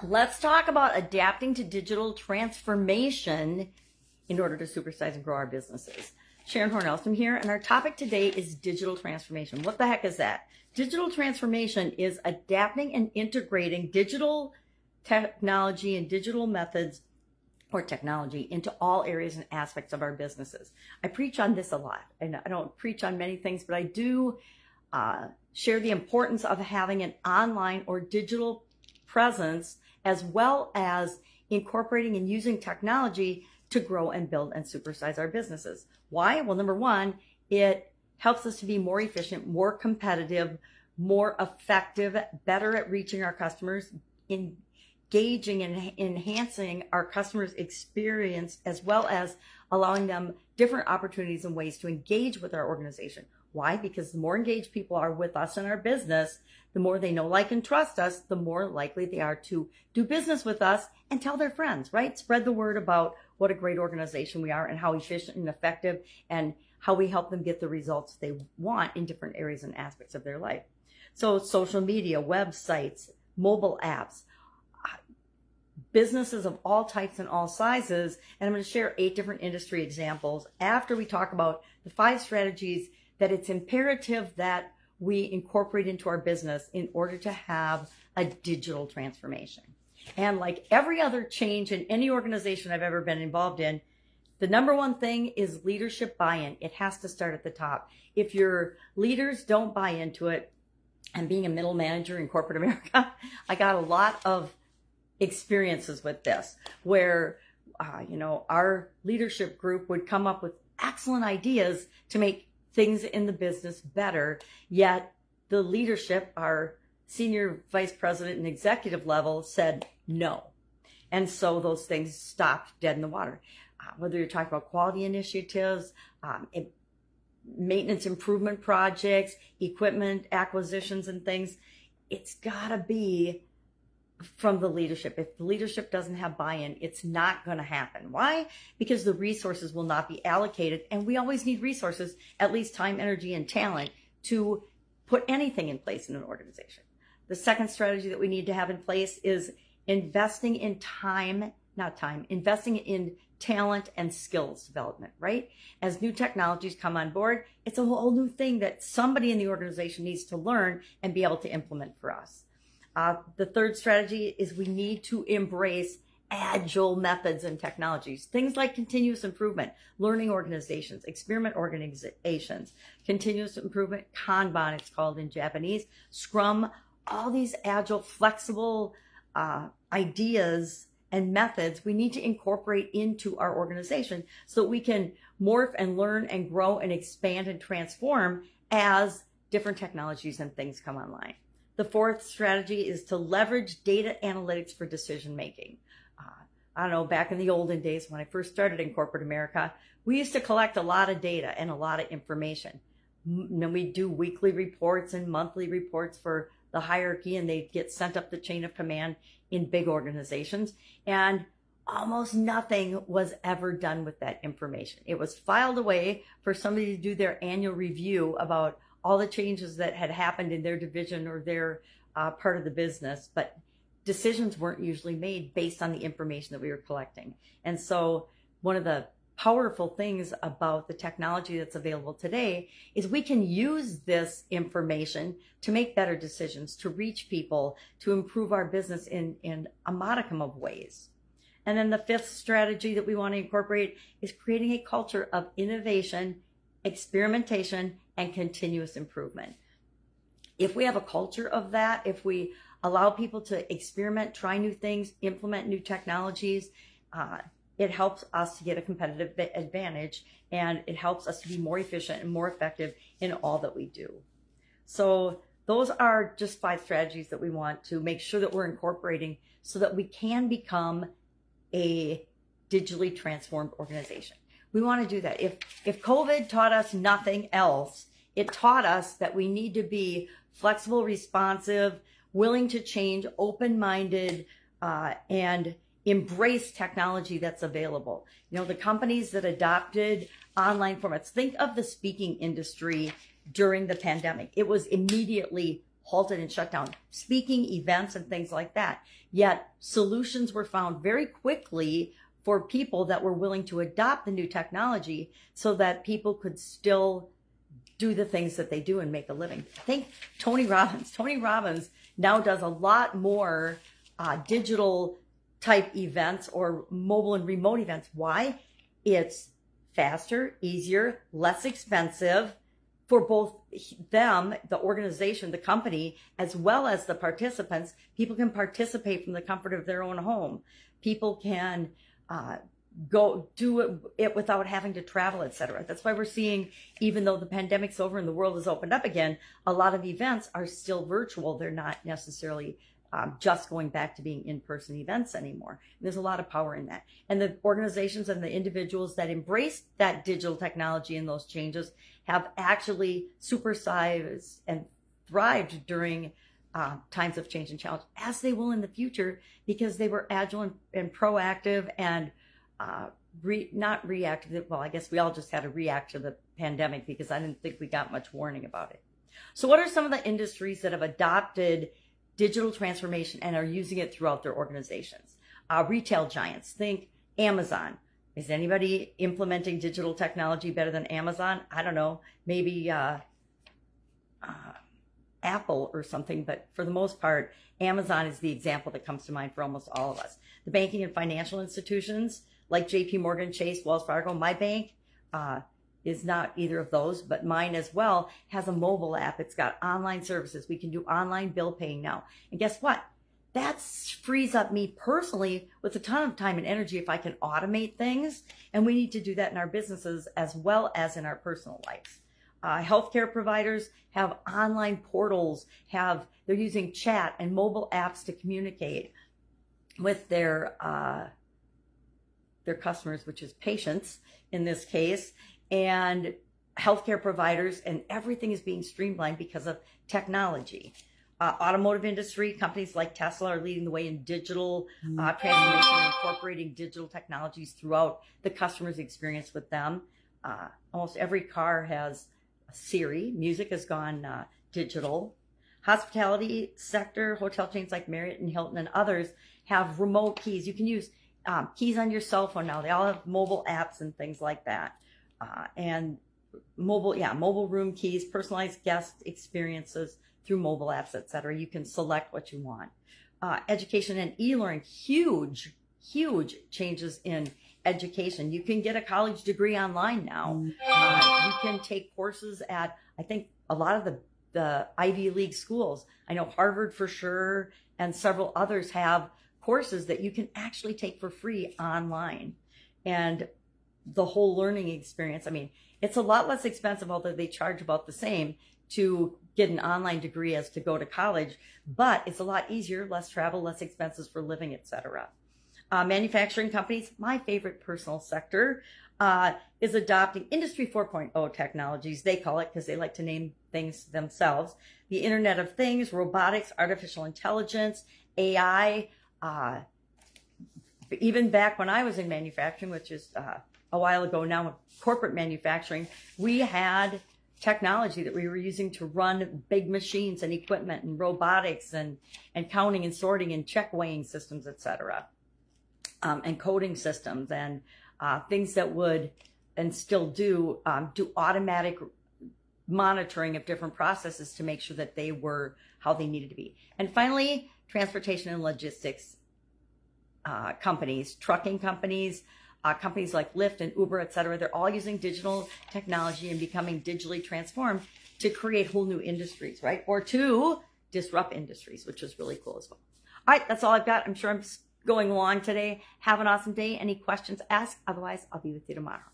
Let's talk about adapting to digital transformation in order to supersize and grow our businesses. Sharon Horn-Elstrom here, and our topic today is digital transformation. What the heck is that? Digital transformation is adapting and integrating digital technology and digital methods or technology into all areas and aspects of our businesses. I preach on this a lot, and I don't preach on many things, but I do share the importance of having an online or digital presence, as well as incorporating and using technology to grow and build and supersize our businesses. Why? Well, number one, it helps us to be more efficient, more competitive, more effective, better at reaching our customers, engaging and enhancing our customers' experience, as well as allowing them different opportunities and ways to engage with our organization. Why? Because the more engaged people are with us in our business, the more they know, like, and trust us, the more likely they are to do business with us and tell their friends, right? Spread the word about what a great organization we are and how efficient and effective and how we help them get the results they want in different areas and aspects of their life. So social media, websites, mobile apps, businesses of all types and all sizes. And I'm going to share 8 different industry examples after we talk about the 5 strategies that it's imperative that we incorporate into our business in order to have a digital transformation. And like every other change in any organization I've ever been involved in, the number one thing is leadership buy-in. It has to start at the top. If your leaders don't buy into it, and being a middle manager in corporate America, I got a lot of experiences with this where, our leadership group would come up with excellent ideas to make things in the business better, yet the leadership, our senior vice president and executive level, said no. And so those things stopped dead in the water. Whether you're talking about quality initiatives, maintenance improvement projects, equipment acquisitions and things, it's gotta be from the leadership. If the leadership doesn't have buy-in, it's not going to happen. Why? Because the resources will not be allocated, and we always need resources, at least time, energy, and talent, to put anything in place in an organization. The second strategy that we need to have in place is investing in investing in talent and skills development, right? As new technologies come on board, it's a whole new thing that somebody in the organization needs to learn and be able to implement for us. The third strategy is we need to embrace agile methods and technologies, things like continuous improvement, learning organizations, experiment organizations, continuous improvement, Kanban, it's called in Japanese, Scrum, all these agile, flexible ideas and methods we need to incorporate into our organization so that we can morph and learn and grow and expand and transform as different technologies and things come online. The fourth strategy is to leverage data analytics for decision making. I don't know, back in the olden days when I first started in corporate America, we used to collect a lot of data and a lot of information. And then we'd do weekly reports and monthly reports for the hierarchy, and they'd get sent up the chain of command in big organizations. And almost nothing was ever done with that information. It was filed away for somebody to do their annual review about all the changes that had happened in their division or their part of the business, but decisions weren't usually made based on the information that we were collecting. And so one of the powerful things about the technology that's available today is we can use this information to make better decisions, to reach people, to improve our business in a modicum of ways. And then the fifth strategy that we want to incorporate is creating a culture of innovation, experimentation, and continuous improvement. If we have a culture of that, if we allow people to experiment, try new things, implement new technologies, it helps us to get a competitive advantage, and it helps us to be more efficient and more effective in all that we do. So those are just 5 strategies that we want to make sure that we're incorporating so that we can become a digitally transformed organization. We want to do that. If COVID taught us nothing else, it taught us that we need to be flexible, responsive, willing to change, open-minded, and embrace technology that's available. The companies that adopted online formats, think of the speaking industry during the pandemic. It was immediately halted and shut down speaking events and things like that. Yet solutions were found very quickly for people that were willing to adopt the new technology so that people could still do the things that they do and make a living. I think Tony Robbins now does a lot more digital type events or mobile and remote events. Why? It's faster, easier, less expensive for both them, the organization, the company, as well as the participants. People can participate from the comfort of their own home. People can go do it without having to travel, etc. That's why we're seeing, even though the pandemic's over and the world has opened up again, a lot of events are still virtual. They're not necessarily just going back to being in-person events anymore. And there's a lot of power in that. And the organizations and the individuals that embrace that digital technology and those changes have actually supersized and thrived during times of change and challenge, as they will in the future, because they were agile and proactive and not reactive. Well, I guess we all just had to react to the pandemic because I didn't think we got much warning about it. So what are some of the industries that have adopted digital transformation and are using it throughout their organizations? Retail giants, think Amazon. Is anybody implementing digital technology better than Amazon? I don't know, maybe Apple or something, but for the most part, Amazon is the example that comes to mind for almost all of us. The banking and financial institutions like JP Morgan, Chase, Wells Fargo. My bank is not either of those, but mine as well has a mobile app. It's got online services. We can do online bill paying now. And guess what? That frees up me personally with a ton of time and energy if I can automate things. And we need to do that in our businesses as well as in our personal lives. Healthcare providers have online portals, they're using chat and mobile apps to communicate with their customers, which is patients in this case, and healthcare providers, and everything is being streamlined because of technology. Automotive industry, companies like Tesla are leading the way in digital transformation and incorporating digital technologies throughout the customer's experience with them. Almost every car has Siri. Music has gone digital. Hospitality sector, hotel chains like Marriott and Hilton and others have remote keys. You can use keys on your cell phone now. They all have mobile apps and things like that. And mobile room keys, personalized guest experiences through mobile apps, etc. You can select what you want. Education and e-learning, huge changes in education. You can get a college degree online now. You can take courses at, I think, a lot of the Ivy League schools. I know Harvard for sure, and several others have courses that you can actually take for free online. And the whole learning experience, I mean, it's a lot less expensive, although they charge about the same to get an online degree as to go to college, but it's a lot easier, less travel, less expenses for living, etc. Manufacturing companies, my favorite personal sector, is adopting Industry 4.0 technologies, they call it, because they like to name things themselves. The Internet of Things, robotics, artificial intelligence, AI. Even back when I was in manufacturing, which is a while ago now, corporate manufacturing, we had technology that we were using to run big machines and equipment and robotics and counting and sorting and check weighing systems, etc. And coding systems and things that would and still do automatic monitoring of different processes to make sure that they were how they needed to be. And finally, transportation and logistics companies, trucking companies, companies like Lyft and Uber, etc. They're all using digital technology and becoming digitally transformed to create whole new industries, right? Or to disrupt industries, which is really cool as well. All right, that's all I've got. I'm sure I'm going long today. Have an awesome day. Any questions, ask. Otherwise, I'll be with you tomorrow.